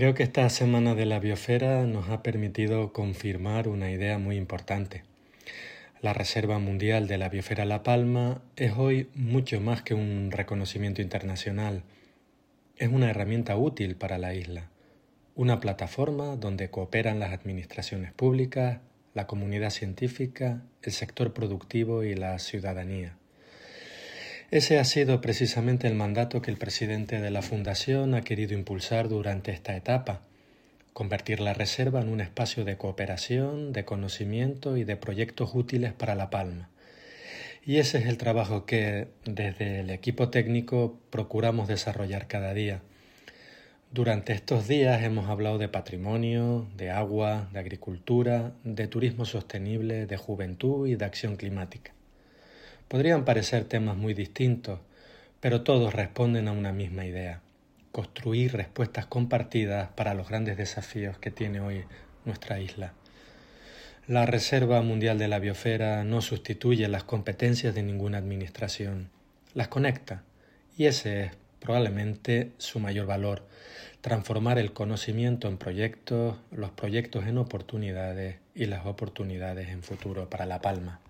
Creo que esta Semana de la Biosfera nos ha permitido confirmar una idea muy importante. La Reserva Mundial de la Biosfera La Palma es hoy mucho más que un reconocimiento internacional. Es una herramienta útil para la isla, una plataforma donde cooperan las administraciones públicas, la comunidad científica, el sector productivo y la ciudadanía. Ese ha sido precisamente el mandato que el presidente de la Fundación ha querido impulsar durante esta etapa: convertir la reserva en un espacio de cooperación, de conocimiento y de proyectos útiles para La Palma. Y ese es el trabajo que, desde el equipo técnico, procuramos desarrollar cada día. Durante estos días hemos hablado de patrimonio, de agua, de agricultura, de turismo sostenible, de juventud y de acción climática. Podrían parecer temas muy distintos, pero todos responden a una misma idea: construir respuestas compartidas para los grandes desafíos que tiene hoy nuestra isla. La Reserva Mundial de la Biosfera no sustituye las competencias de ninguna administración, las conecta, y ese es probablemente su mayor valor: transformar el conocimiento en proyectos, los proyectos en oportunidades y las oportunidades en futuro para La Palma.